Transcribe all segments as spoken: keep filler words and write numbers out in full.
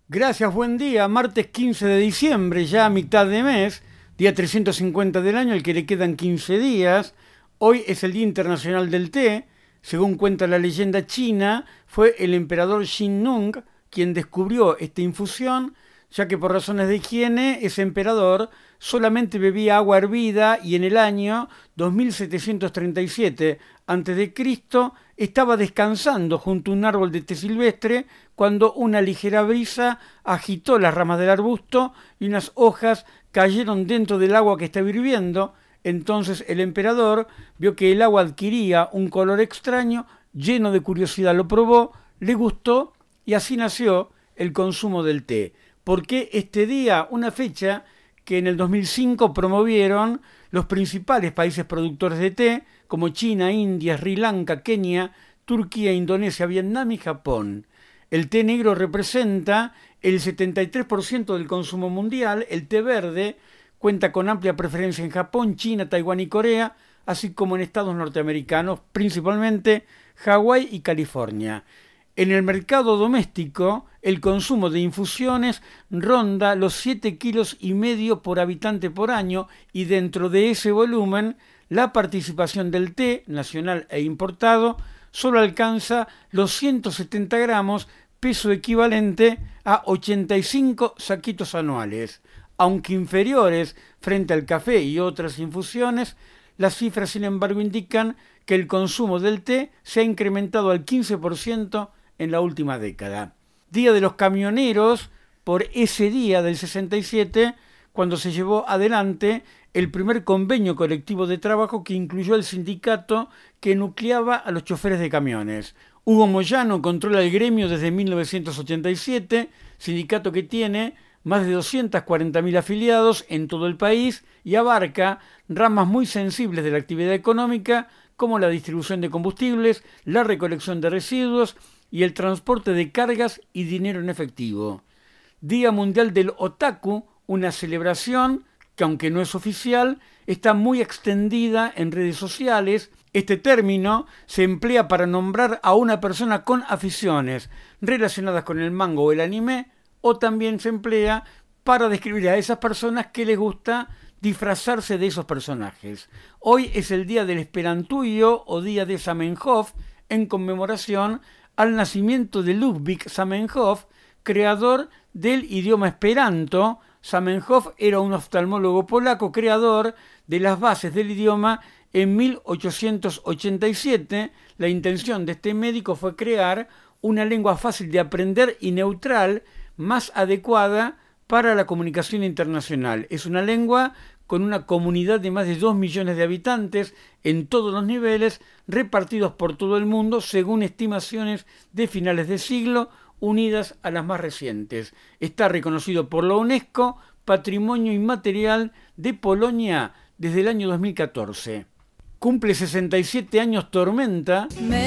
Gracias, buen día. Martes quince de diciembre, ya a mitad de mes, día trescientos cincuenta del año, al que le quedan quince días. Hoy es el Día Internacional del Té. Según cuenta la leyenda china, fue el emperador Xin Nung quien descubrió esta infusión, ya que por razones de higiene, ese emperador solamente bebía agua hervida y en el año dos mil setecientos treinta y siete antes de Cristo estaba descansando junto a un árbol de té silvestre cuando una ligera brisa agitó las ramas del arbusto y unas hojas cayeron dentro del agua que estaba hirviendo. Entonces el emperador vio que el agua adquiría un color extraño, lleno de curiosidad lo probó, le gustó y así nació el consumo del té. ¿Por qué este día? Una fecha que en el dos mil cinco promovieron los principales países productores de té, como China, India, Sri Lanka, Kenia, Turquía, Indonesia, Vietnam y Japón. El té negro representa el setenta y tres por ciento del consumo mundial. El té verde cuenta con amplia preferencia en Japón, China, Taiwán y Corea, así como en estados norteamericanos, principalmente Hawái y California. En el mercado doméstico, el consumo de infusiones ronda los siete kilos y medio por habitante por año y dentro de ese volumen, la participación del té, nacional e importado, solo alcanza los ciento setenta gramos, peso equivalente a ochenta y cinco saquitos anuales. Aunque inferiores frente al café y otras infusiones, las cifras, sin embargo, indican que el consumo del té se ha incrementado al quince por ciento en la última década. Día de los camioneros, por ese día del sesenta y siete, cuando se llevó adelante el primer convenio colectivo de trabajo que incluyó el sindicato que nucleaba a los choferes de camiones. Hugo Moyano controla el gremio desde mil novecientos ochenta y siete, sindicato que tiene más de doscientos cuarenta mil afiliados en todo el país y abarca ramas muy sensibles de la actividad económica como la distribución de combustibles, la recolección de residuos y el transporte de cargas y dinero en efectivo. Día Mundial del Otaku, una celebración que, aunque no es oficial, está muy extendida en redes sociales. Este término se emplea para nombrar a una persona con aficiones relacionadas con el manga o el anime, o también se emplea para describir a esas personas que les gusta disfrazarse de esos personajes. Hoy es el día del Esperantuyo o día de Zamenhof, en conmemoración al nacimiento de Ludwig Zamenhof, creador del idioma esperanto. Zamenhof era un oftalmólogo polaco, creador de las bases del idioma en mil ochocientos ochenta y siete. La intención de este médico fue crear una lengua fácil de aprender y neutral, más adecuada para la comunicación internacional. Es una lengua con una comunidad de más de dos millones de habitantes en todos los niveles, repartidos por todo el mundo según estimaciones de finales de siglo, unidas a las más recientes. Está reconocido por la UNESCO Patrimonio Inmaterial de Polonia desde el año dos mil catorce. Cumple sesenta y siete años Tormenta.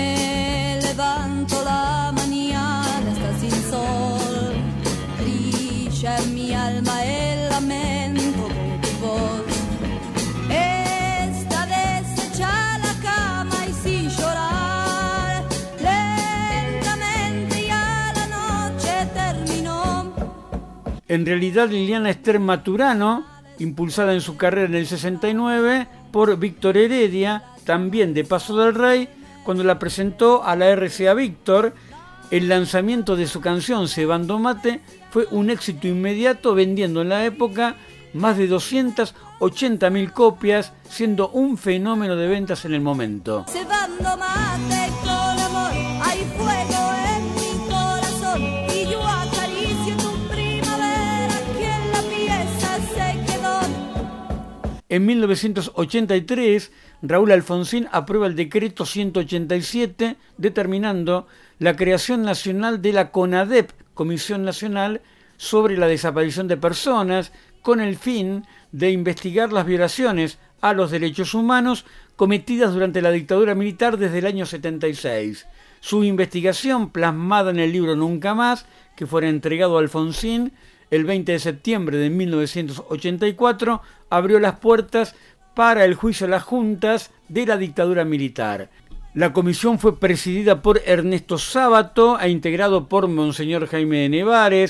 Me levanto la mañana, está sin sol, brilla en mi alma el lamento de tu voz. Está deshecha la cama y sin llorar, lentamente ya la noche terminó. En realidad, Liliana Ester Maturano, impulsada en su carrera en el sesenta y nueve por Víctor Heredia, también de Paso del Rey, cuando la presentó a la R C A Víctor, el lanzamiento de su canción Cebando Mate fue un éxito inmediato, vendiendo en la época más de doscientas ochenta mil copias, siendo un fenómeno de ventas en el momento. Cebando mate con amor, hay fuego en mi corazón y yo acaricio tu primavera que en la pieza se quedó. En mil novecientos ochenta y tres, Raúl Alfonsín aprueba el decreto ciento ochenta y siete, determinando la creación nacional de la CONADEP, Comisión Nacional sobre la Desaparición de Personas, con el fin de investigar las violaciones a los derechos humanos cometidas durante la dictadura militar desde el año setenta y seis. Su investigación, plasmada en el libro Nunca Más, que fuera entregado a Alfonsín el veinte de septiembre de mil novecientos ochenta y cuatro, abrió las puertas para el juicio a las juntas de la dictadura militar. La comisión fue presidida por Ernesto Sábato e integrado por Monseñor Jaime de Nevares,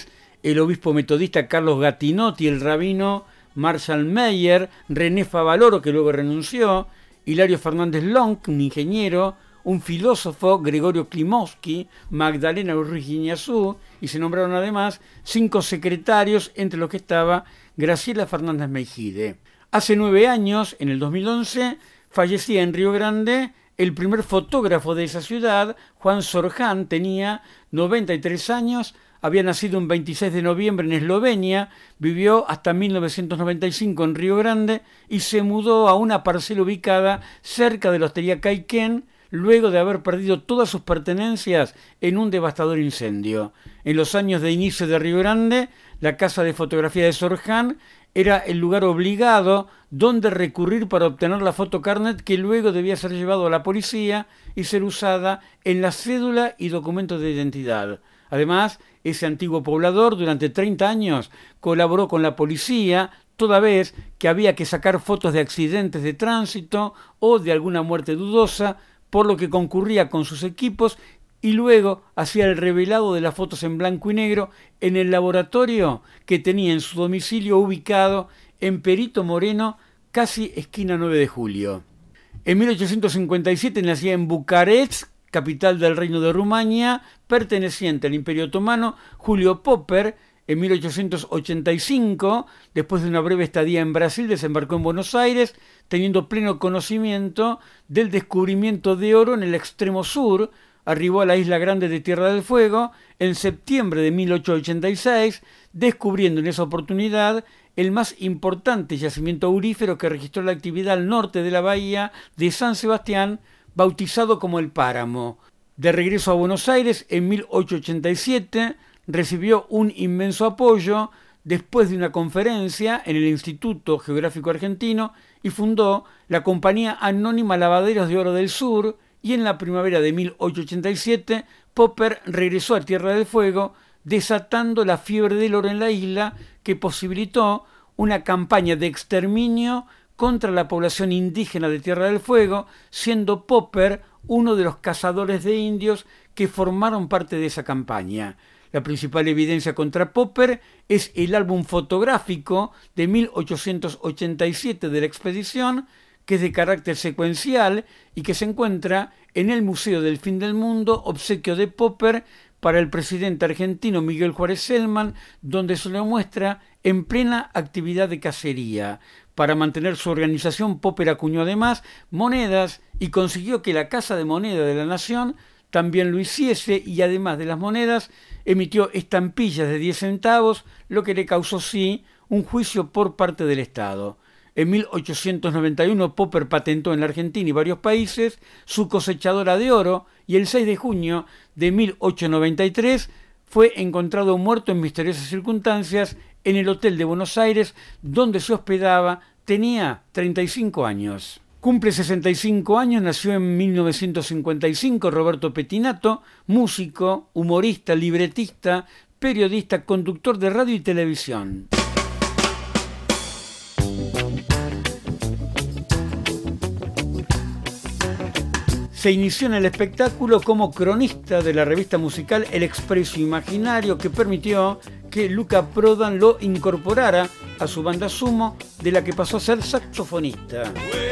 el obispo metodista Carlos Gatinotti, el rabino Marshall Meyer, René Favaloro, que luego renunció, Hilario Fernández Long, un ingeniero, un filósofo, Gregorio Klimovsky, Magdalena Ruiz Guiñazú, y se nombraron además cinco secretarios, entre los que estaba Graciela Fernández Meijide. Hace nueve años, en el dos mil once, fallecía en Río Grande el primer fotógrafo de esa ciudad, Juan Sorján, tenía noventa y tres años, había nacido un veintiséis de noviembre en Eslovenia, vivió hasta mil novecientos noventa y cinco en Río Grande y se mudó a una parcela ubicada cerca de la Hostería Caiquén, luego de haber perdido todas sus pertenencias en un devastador incendio. En los años de inicio de Río Grande, la casa de fotografía de Sorján era el lugar obligado donde recurrir para obtener la fotocarnet, que luego debía ser llevado a la policía y ser usada en la cédula y documentos de identidad. Además, ese antiguo poblador durante treinta años colaboró con la policía, toda vez que había que sacar fotos de accidentes de tránsito o de alguna muerte dudosa, por lo que concurría con sus equipos y luego hacía el revelado de las fotos en blanco y negro en el laboratorio que tenía en su domicilio ubicado en Perito Moreno, casi esquina nueve de julio. En mil ochocientos cincuenta y siete nacía en Bucarest, capital del Reino de Rumania, perteneciente al Imperio Otomano, Julio Popper. En mil ochocientos ochenta y cinco, después de una breve estadía en Brasil, desembarcó en Buenos Aires, teniendo pleno conocimiento del descubrimiento de oro en el extremo sur. Arribó a la isla grande de Tierra del Fuego en septiembre de mil ochocientos ochenta y seis, descubriendo en esa oportunidad el más importante yacimiento aurífero que registró la actividad al norte de la bahía de San Sebastián, bautizado como el Páramo. De regreso a Buenos Aires, en mil ochocientos ochenta y siete, recibió un inmenso apoyo después de una conferencia en el Instituto Geográfico Argentino y fundó la Compañía Anónima Lavaderos de Oro del Sur, y en la primavera de mil ochocientos ochenta y siete Popper regresó a Tierra del Fuego, desatando la fiebre del oro en la isla, que posibilitó una campaña de exterminio contra la población indígena de Tierra del Fuego, siendo Popper uno de los cazadores de indios que formaron parte de esa campaña. La principal evidencia contra Popper es el álbum fotográfico de mil ochocientos ochenta y siete de la expedición, que es de carácter secuencial y que se encuentra en el Museo del Fin del Mundo, obsequio de Popper para el presidente argentino Miguel Juárez Celman, donde se le muestra en plena actividad de cacería. Para mantener su organización, Popper acuñó además monedas y consiguió que la Casa de Moneda de la Nación también lo hiciese, y además de las monedas emitió estampillas de diez centavos, lo que le causó sí un juicio por parte del Estado. En mil ochocientos noventa y uno Popper patentó en la Argentina y varios países su cosechadora de oro, y el seis de junio de mil ochocientos noventa y tres fue encontrado muerto en misteriosas circunstancias en el hotel de Buenos Aires donde se hospedaba. Tenía treinta y cinco años. Cumple sesenta y cinco años, nació en mil novecientos cincuenta y cinco Roberto Pettinato, músico, humorista, libretista, periodista, conductor de radio y televisión. Se inició en el espectáculo como cronista de la revista musical El Expreso Imaginario, que permitió que Luca Prodan lo incorporara a su banda Sumo, de la que pasó a ser saxofonista.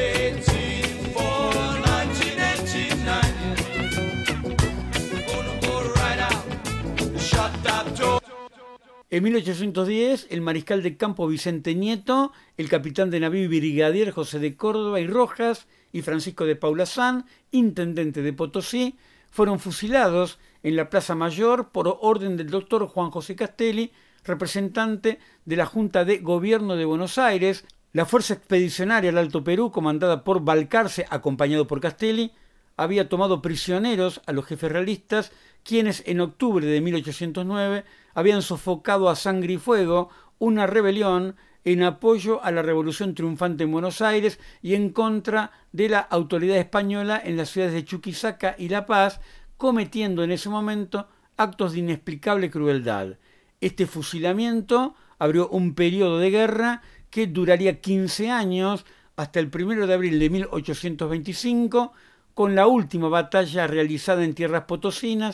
En mil ochocientos diez, el mariscal de campo Vicente Nieto, el capitán de navío y brigadier José de Córdoba y Rojas y Francisco de Paula San, intendente de Potosí, fueron fusilados en la Plaza Mayor por orden del doctor Juan José Castelli, representante de la Junta de Gobierno de Buenos Aires. La Fuerza Expedicionaria al Alto Perú, comandada por Balcarce, acompañado por Castelli, había tomado prisioneros a los jefes realistas, quienes en octubre de mil ochocientos nueve habían sofocado a sangre y fuego una rebelión en apoyo a la revolución triunfante en Buenos Aires y en contra de la autoridad española en las ciudades de Chuquisaca y La Paz, cometiendo en ese momento actos de inexplicable crueldad. Este fusilamiento abrió un periodo de guerra que duraría quince años, hasta el primero de abril de mil ochocientos veinticinco, con la última batalla realizada en tierras potosinas,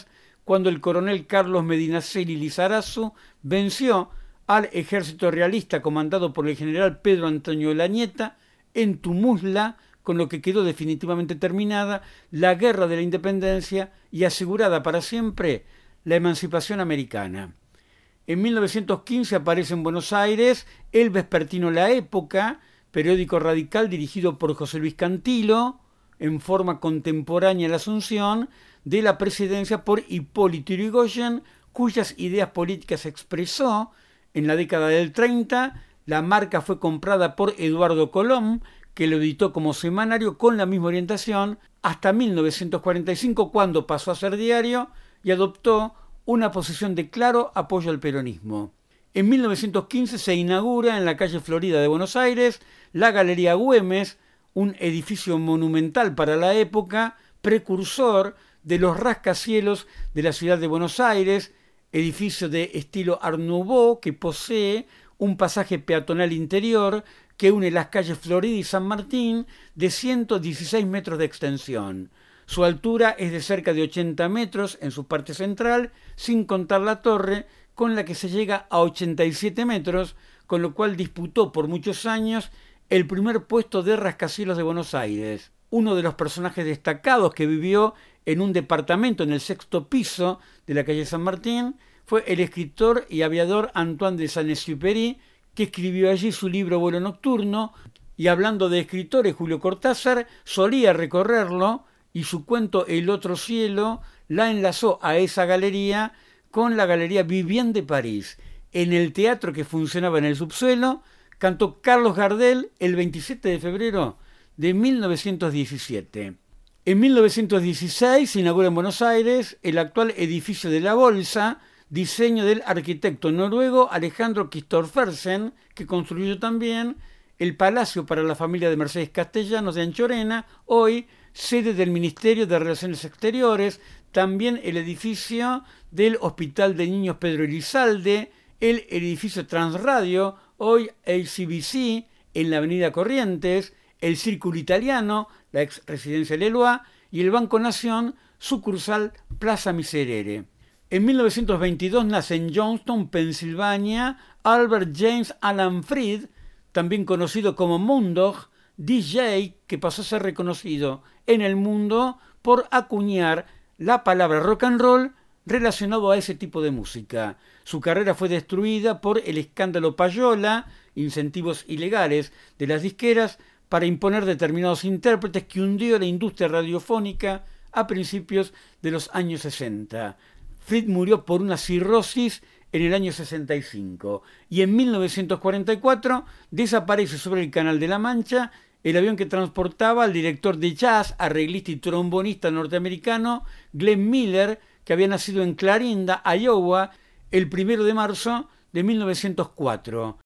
cuando el coronel Carlos Medinaceli Lizarazu venció al ejército realista comandado por el general Pedro Antonio Lañeta en Tumusla, con lo que quedó definitivamente terminada la Guerra de la Independencia y asegurada para siempre la emancipación americana. En mil novecientos quince aparece en Buenos Aires el vespertino La Época, periódico radical dirigido por José Luis Cantilo, en forma contemporánea a la asunción de la presidencia por Hipólito Yrigoyen, cuyas ideas políticas expresó en la década del treinta. La marca fue comprada por Eduardo Colón, que lo editó como semanario con la misma orientación, hasta mil novecientos cuarenta y cinco, cuando pasó a ser diario y adoptó una posición de claro apoyo al peronismo. En mil novecientos quince se inaugura en la calle Florida de Buenos Aires la Galería Güemes, un edificio monumental para la época, precursor de los rascacielos de la ciudad de Buenos Aires, edificio de estilo Art Nouveau que posee un pasaje peatonal interior que une las calles Florida y San Martín de ciento dieciséis metros de extensión. Su altura es de cerca de ochenta metros en su parte central, sin contar la torre, con la que se llega a ochenta y siete metros, con lo cual disputó por muchos años el primer puesto de rascacielos de Buenos Aires. Uno de los personajes destacados que vivió en un departamento en el sexto piso de la calle San Martín fue el escritor y aviador Antoine de Saint-Exupéry, que escribió allí su libro Vuelo Nocturno, y hablando de escritores, Julio Cortázar solía recorrerlo, y su cuento El Otro Cielo la enlazó a esa galería con la Galería Vivienne de París. En el teatro que funcionaba en el subsuelo, cantó Carlos Gardel el veintisiete de febrero de mil novecientos diecisiete. En mil novecientos dieciséis se inaugura en Buenos Aires el actual edificio de la Bolsa, diseño del arquitecto noruego Alejandro Kristoffersen, que construyó también el Palacio para la familia de Mercedes Castellanos de Anchorena, hoy sede del Ministerio de Relaciones Exteriores, también el edificio del Hospital de Niños Pedro Elizalde, el edificio Transradio, hoy A C B C, en la avenida Corrientes, el Círculo Italiano, la ex residencia Leloir, y el Banco Nación, sucursal Plaza Miserere. En mil novecientos veintidós nace en Johnston, Pensilvania, Albert James Alan Freed, también conocido como Moondog, D J que pasó a ser reconocido en el mundo por acuñar la palabra rock and roll relacionado a ese tipo de música. Su carrera fue destruida por el escándalo Payola, incentivos ilegales de las disqueras para imponer determinados intérpretes, que hundió la industria radiofónica a principios de los años sesenta. Freed murió por una cirrosis en el año sesenta y cinco, y en mil novecientos cuarenta y cuatro desaparece sobre el Canal de la Mancha el avión que transportaba al director de jazz, arreglista y trombonista norteamericano Glenn Miller, que había nacido en Clarinda, Iowa, el primero de marzo de mil novecientos cuatro.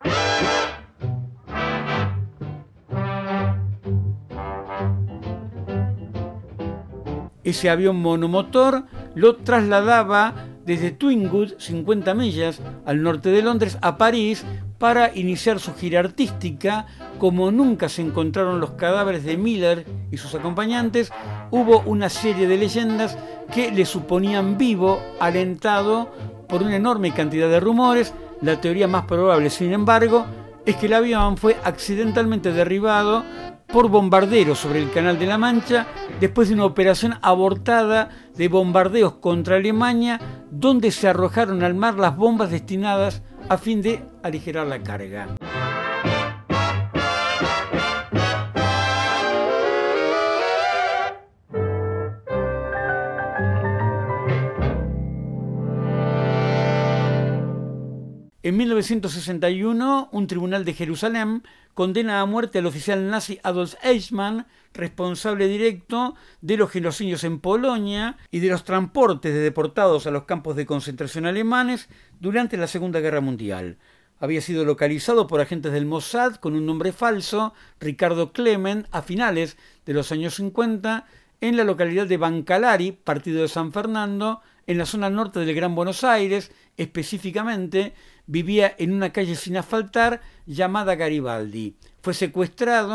Ese avión monomotor lo trasladaba desde Twinwood, cincuenta millas al norte de Londres, a París, para iniciar su gira artística. Como nunca se encontraron los cadáveres de Miller y sus acompañantes, hubo una serie de leyendas que le suponían vivo, alentado por una enorme cantidad de rumores. La teoría más probable, sin embargo, es que el avión fue accidentalmente derribado por bombarderos sobre el Canal de la Mancha después de una operación abortada de bombardeos contra Alemania, donde se arrojaron al mar las bombas destinadas a fin de aligerar la carga. En mil novecientos sesenta y uno, un tribunal de Jerusalén condena a muerte al oficial nazi Adolf Eichmann, responsable directo de los genocidios en Polonia y de los transportes de deportados a los campos de concentración alemanes durante la Segunda Guerra Mundial. Había sido localizado por agentes del Mossad con un nombre falso, Ricardo Clement, a finales de los años cincuenta, en la localidad de Bancalari, partido de San Fernando, en la zona norte del Gran Buenos Aires. Específicamente vivía en una calle sin asfaltar llamada Garibaldi. Fue secuestrado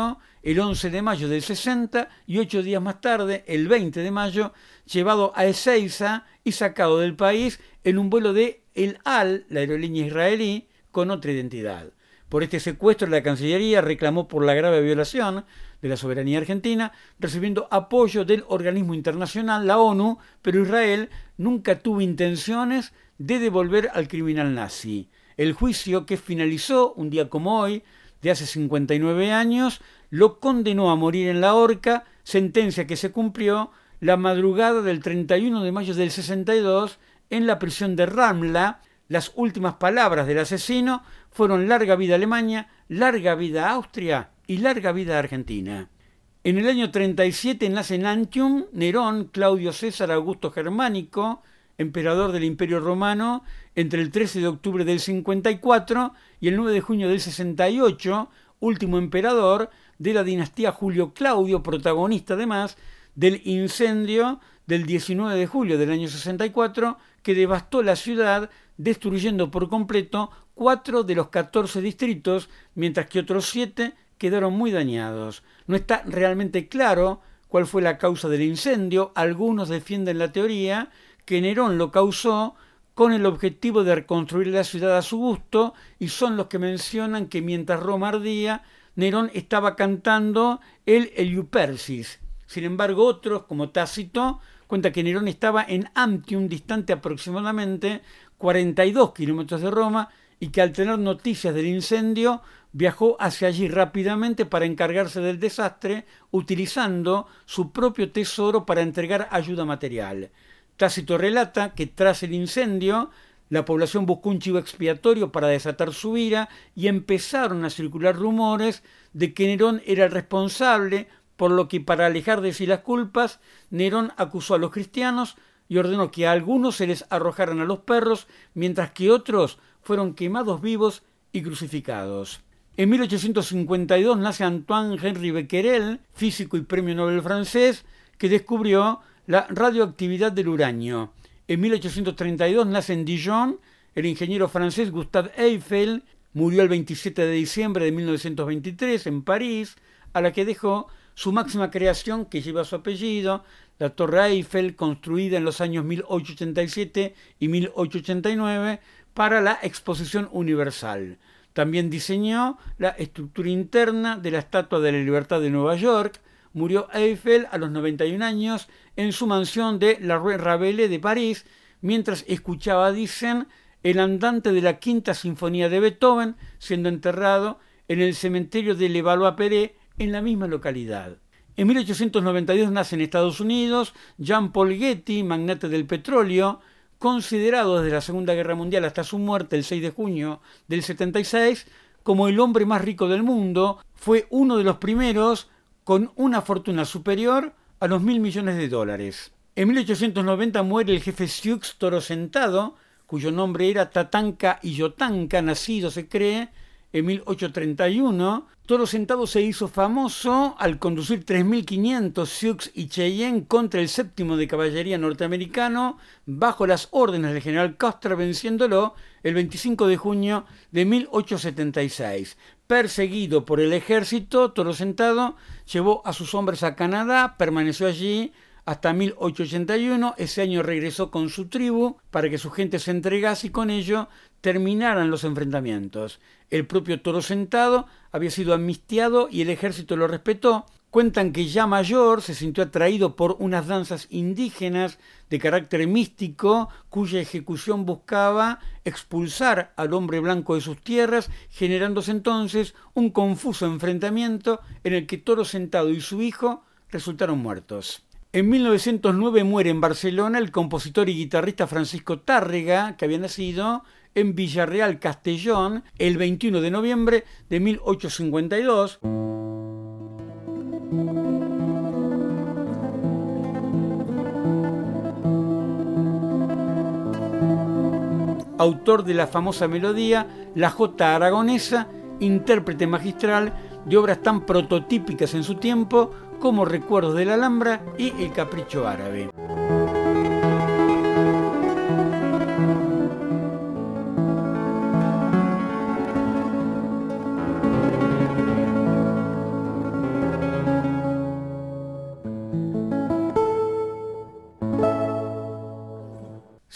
el once de mayo del sesenta y ocho días más tarde, el veinte de mayo, llevado a Ezeiza y sacado del país en un vuelo de El Al, la aerolínea israelí, con otra identidad. Por este secuestro, la Cancillería reclamó por la grave violación de la soberanía argentina, recibiendo apoyo del organismo internacional, la ONU, pero Israel nunca tuvo intenciones de devolver al criminal nazi. El juicio, que finalizó un día como hoy, de hace cincuenta y nueve años, lo condenó a morir en la horca, sentencia que se cumplió la madrugada del treinta y uno de mayo del sesenta y dos en la prisión de Ramla. Las últimas palabras del asesino fueron larga vida Alemania, larga vida Austria y larga vida Argentina. En el año treinta y siete nace en Antium Nerón Claudio César Augusto Germánico, emperador del Imperio Romano, entre el trece de octubre del cincuenta y cuatro y el nueve de junio del sesenta y ocho, último emperador de la dinastía Julio Claudio, protagonista además del incendio del diecinueve de julio del año sesenta y cuatro, que devastó la ciudad, destruyendo por completo cuatro de los catorce distritos, mientras que otros siete quedaron muy dañados. No está realmente claro cuál fue la causa del incendio. Algunos defienden la teoría que Nerón lo causó con el objetivo de reconstruir la ciudad a su gusto, y son los que mencionan que mientras Roma ardía, Nerón estaba cantando el Eupersis. Sin embargo, otros, como Tácito, cuenta que Nerón estaba en Antium, distante aproximadamente cuarenta y dos kilómetros de Roma, y que al tener noticias del incendio viajó hacia allí rápidamente para encargarse del desastre, utilizando su propio tesoro para entregar ayuda material. Tácito relata que tras el incendio la población buscó un chivo expiatorio para desatar su ira y empezaron a circular rumores de que Nerón era el responsable, por lo que, para alejar de sí las culpas, Nerón acusó a los cristianos y ordenó que a algunos se les arrojaran a los perros, mientras que otros fueron quemados vivos y crucificados. En mil ochocientos cincuenta y dos nace Antoine Henri Becquerel, físico y premio Nobel francés, que descubrió la radioactividad del uranio. En mil ochocientos treinta y dos nace en Dijon el ingeniero francés Gustave Eiffel, murió el veintisiete de diciembre de mil novecientos veintitrés en París, a la que dejó su máxima creación, que lleva su apellido, la Torre Eiffel, construida en los años mil ochocientos ochenta y siete y mil ochocientos ochenta y nueve para la Exposición Universal. También diseñó la estructura interna de la Estatua de la Libertad de Nueva York. Murió Eiffel a los noventa y un años en su mansión de la Rue Rabelais de París, mientras escuchaba, dicen, el andante de la Quinta Sinfonía de Beethoven, siendo enterrado en el cementerio de Levallois-Perret, en la misma localidad. En mil ochocientos noventa y dos nace en Estados Unidos Jean Paul Getty, magnate del petróleo, considerado desde la Segunda Guerra Mundial hasta su muerte el seis de junio del setenta y seis como el hombre más rico del mundo. Fue uno de los primeros con una fortuna superior a los mil millones de dólares. En mil ochocientos noventa muere el jefe Sioux Toro Sentado, cuyo nombre era Tatanka Iyotanka, nacido, se cree, en mil ochocientos treinta y uno. Toro Sentado se hizo famoso al conducir tres mil quinientos Sioux y Cheyenne contra el séptimo de caballería norteamericano bajo las órdenes del general Custer, venciéndolo el veinticinco de junio de mil ochocientos setenta y seis. Perseguido por el ejército, Toro Sentado llevó a sus hombres a Canadá, permaneció allí hasta mil ochocientos ochenta y uno. Ese año regresó con su tribu para que su gente se entregase y con ello terminaran los enfrentamientos. El propio Toro Sentado había sido amnistiado y el ejército lo respetó. Cuentan que ya mayor se sintió atraído por unas danzas indígenas de carácter místico, cuya ejecución buscaba expulsar al hombre blanco de sus tierras, generándose entonces un confuso enfrentamiento en el que Toro Sentado y su hijo resultaron muertos. En mil novecientos nueve muere en Barcelona el compositor y guitarrista Francisco Tárrega, que había nacido en Villarreal, Castellón, el veintiuno de noviembre de mil ochocientos cincuenta y dos. Autor de la famosa melodía La Jota Aragonesa, intérprete magistral de obras tan prototípicas en su tiempo como Recuerdos de la Alhambra y El Capricho Árabe.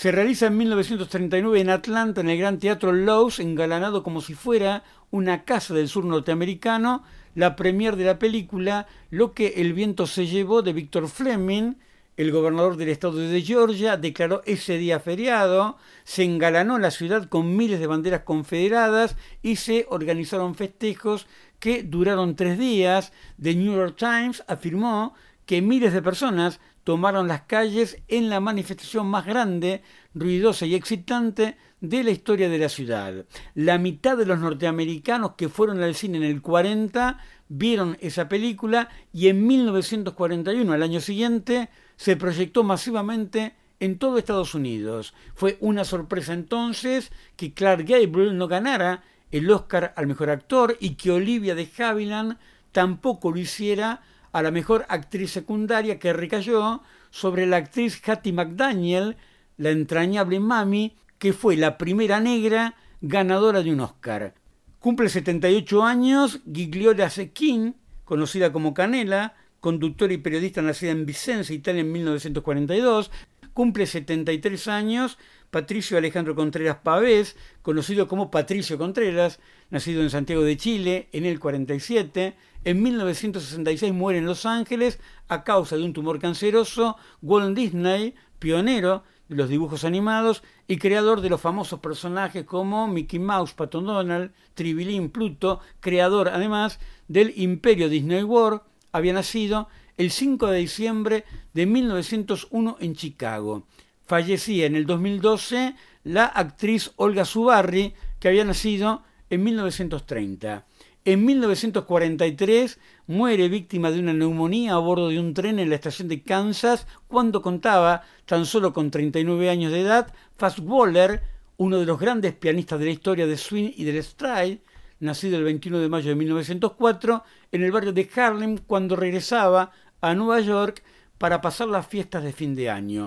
Se realiza en mil novecientos treinta y nueve en Atlanta, en el Gran Teatro Loews, engalanado como si fuera una casa del sur norteamericano, la premier de la película Lo que el viento se llevó de Victor Fleming. El gobernador del estado de Georgia declaró ese día feriado, se engalanó la ciudad con miles de banderas confederadas y se organizaron festejos que duraron tres días. The New York Times afirmó que miles de personas tomaron las calles en la manifestación más grande, ruidosa y excitante de la historia de la ciudad. La mitad de los norteamericanos que fueron al cine en el cuarenta vieron esa película y en mil novecientos cuarenta y uno, al año siguiente, se proyectó masivamente en todo Estados Unidos. Fue una sorpresa entonces que Clark Gable no ganara el Oscar al mejor actor y que Olivia de Havilland tampoco lo hiciera a la mejor actriz secundaria, que recayó sobre la actriz Hattie McDaniel, la entrañable Mami, que fue la primera negra ganadora de un Oscar. Cumple setenta y ocho años Gigliola Zecchini, conocida como Canela, conductora y periodista nacida en Vicenza, Italia, en mil novecientos cuarenta y dos. Cumple setenta y tres años Patricio Alejandro Contreras Pavés, conocido como Patricio Contreras, nacido en Santiago de Chile en el cuarenta y siete. En mil novecientos sesenta y seis muere en Los Ángeles a causa de un tumor canceroso Walt Disney, pionero de los dibujos animados y creador de los famosos personajes como Mickey Mouse, Pato Donald, Tribilín, Pluto, creador además del Imperio Disney World. Había nacido el cinco de diciembre de mil novecientos uno en Chicago. Fallecía en el dos mil doce la actriz Olga Zubarry, que había nacido en mil novecientos treinta. En mil novecientos cuarenta y tres muere víctima de una neumonía a bordo de un tren en la estación de Kansas cuando contaba tan solo con treinta y nueve años de edad. Fats Waller, uno de los grandes pianistas de la historia del swing y del stride, nacido el veintiuno de mayo de mil novecientos cuatro en el barrio de Harlem cuando regresaba a Nueva York para pasar las fiestas de fin de año.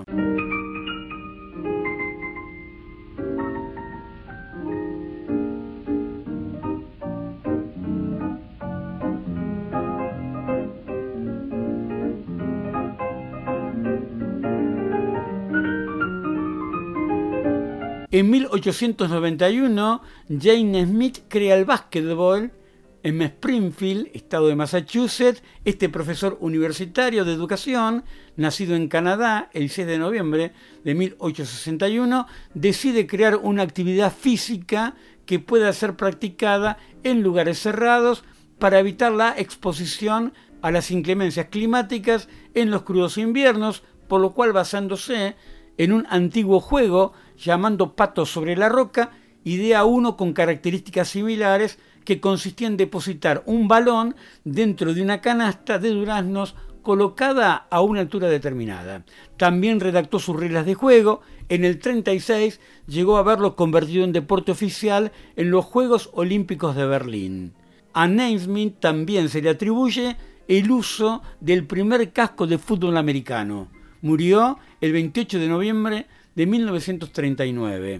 En mil ochocientos noventa y uno, Jane Smith crea el básquetbol en Springfield, estado de Massachusetts. Este profesor universitario de educación, nacido en Canadá el seis de noviembre de mil ochocientos sesenta y uno, decide crear una actividad física que pueda ser practicada en lugares cerrados para evitar la exposición a las inclemencias climáticas en los crudos inviernos, por lo cual, basándose en un antiguo juego llamando Patos sobre la roca, idea uno con características similares que consistía en depositar un balón dentro de una canasta de duraznos colocada a una altura determinada. También redactó sus reglas de juego. En el treinta y seis llegó a verlo convertido en deporte oficial en los Juegos Olímpicos de Berlín. A Naismith también se le atribuye el uso del primer casco de fútbol americano. Murió el veintiocho de noviembre de mil novecientos treinta y nueve.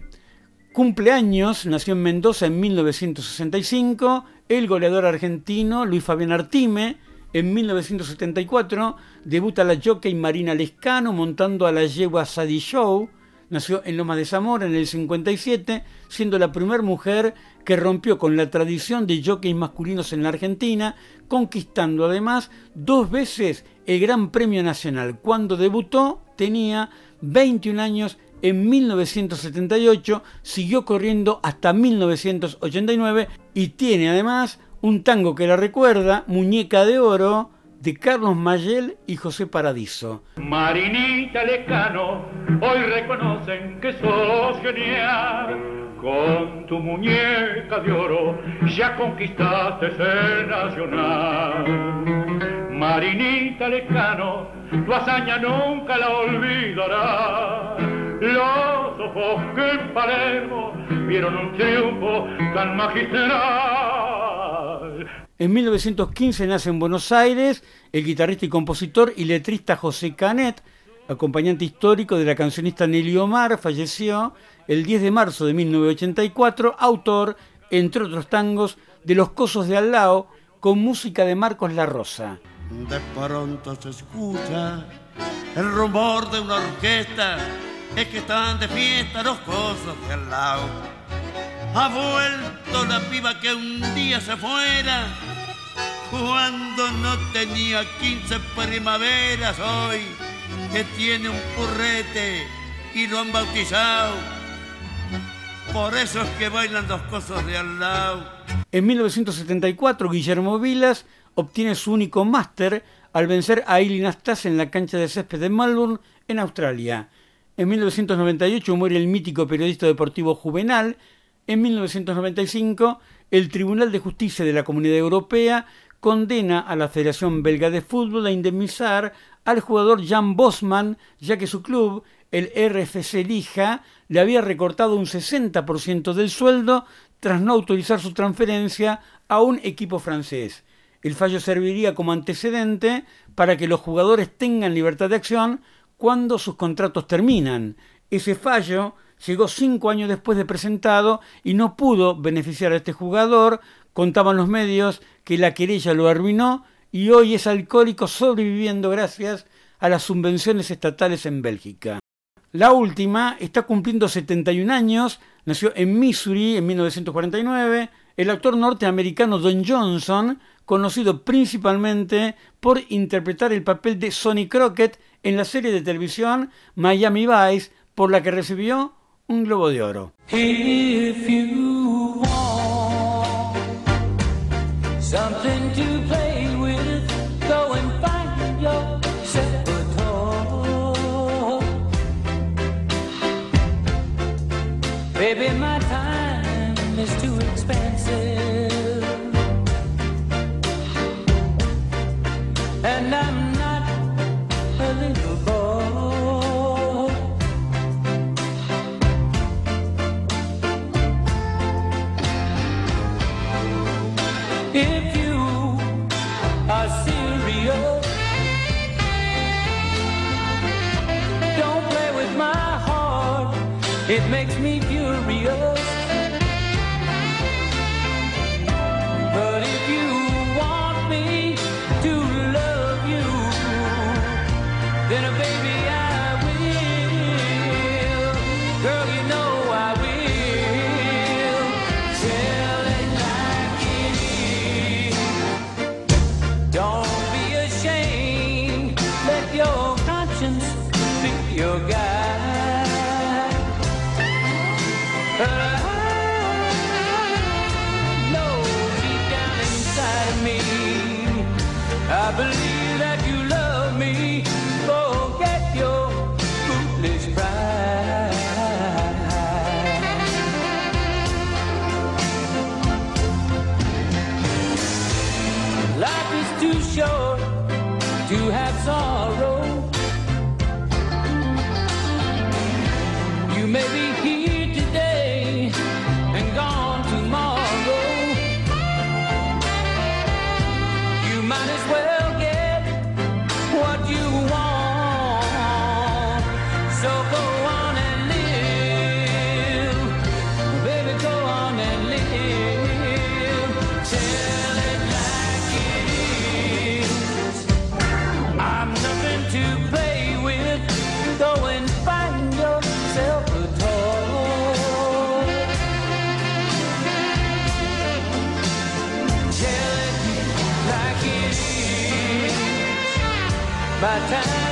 Cumpleaños, nació en Mendoza en mil novecientos sesenta y cinco, el goleador argentino Luis Fabián Artime. En mil novecientos setenta y cuatro debuta la jockey Marina Lescano montando a la yegua Sadie Show. Nació en Lomas de Zamora en el cincuenta y siete, siendo la primera mujer que rompió con la tradición de jockeys masculinos en la Argentina, conquistando además dos veces el Gran Premio Nacional. Cuando debutó tenía veintiún años en mil novecientos setenta y ocho, siguió corriendo hasta mil novecientos ochenta y nueve y tiene además un tango que la recuerda, Muñeca de Oro, de Carlos Mayel y José Paradiso. Marinita Lescano, hoy reconocen que sos genial. Con tu muñeca de oro ya conquistaste el nacional. Marinita Lescano, tu hazaña nunca la olvidarás. Los ojos que en Palermo vieron un triunfo tan magistral. En mil novecientos quince nace en Buenos Aires el guitarrista y compositor y letrista José Canet, acompañante histórico de la cancionista Nelly Omar. Falleció el diez de marzo de mil novecientos ochenta y cuatro, autor, entre otros tangos, de Los Cosos de Al Lao, con música de Marcos La Rosa. De pronto se escucha el rumor de una orquesta es que están de fiesta los cosos de al lado. Ha vuelto la piba que un día se fuera, cuando no tenía quince primaveras, hoy que tiene un purrete y lo han bautizado. Por eso es que bailan los cosos de al lado. En mil novecientos setenta y cuatro, Guillermo Vilas obtiene su único máster al vencer a Eileen Astase en la cancha de césped de Melbourne, en Australia. En mil novecientos noventa y ocho muere el mítico periodista deportivo Juvenal. En mil novecientos noventa y cinco, el Tribunal de Justicia de la Comunidad Europea condena a la Federación Belga de Fútbol a indemnizar al jugador Jan Bosman, ya que su club, el R F C Lija, le había recortado un sesenta por ciento del sueldo tras no autorizar su transferencia a un equipo francés. El fallo serviría como antecedente para que los jugadores tengan libertad de acción cuando sus contratos terminan. Ese fallo llegó cinco años después de presentado y no pudo beneficiar a este jugador. Contaban los medios que la querella lo arruinó y hoy es alcohólico sobreviviendo gracias a las subvenciones estatales en Bélgica. La última está cumpliendo setenta y un años, nació en Missouri en mil novecientos cuarenta y nueve, el actor norteamericano Don Johnson, conocido principalmente por interpretar el papel de Sonny Crockett en la serie de televisión Miami Vice, por la que recibió un Globo de Oro. If you want something to play with, go and find yourself a toy. Baby, my time is too expensive, and I'm not a little boy. If you are serious, don't play with my heart, it makes me furious. But if you want me to love you, then uh, baby I will. Girl, you know I will. Tell it like it is. Don't be ashamed. Let your conscience be your guide. But I know deep down inside of me, I believe that you love me. Forget your foolish pride. Life is too short to have sorrow. You may be here today and gone tomorrow. You might as well get what you want. So go on and live, baby, go on and live. Tell it like it is. I'm nothing to play with. Go and find yourself a toy. Tell it like it is. My time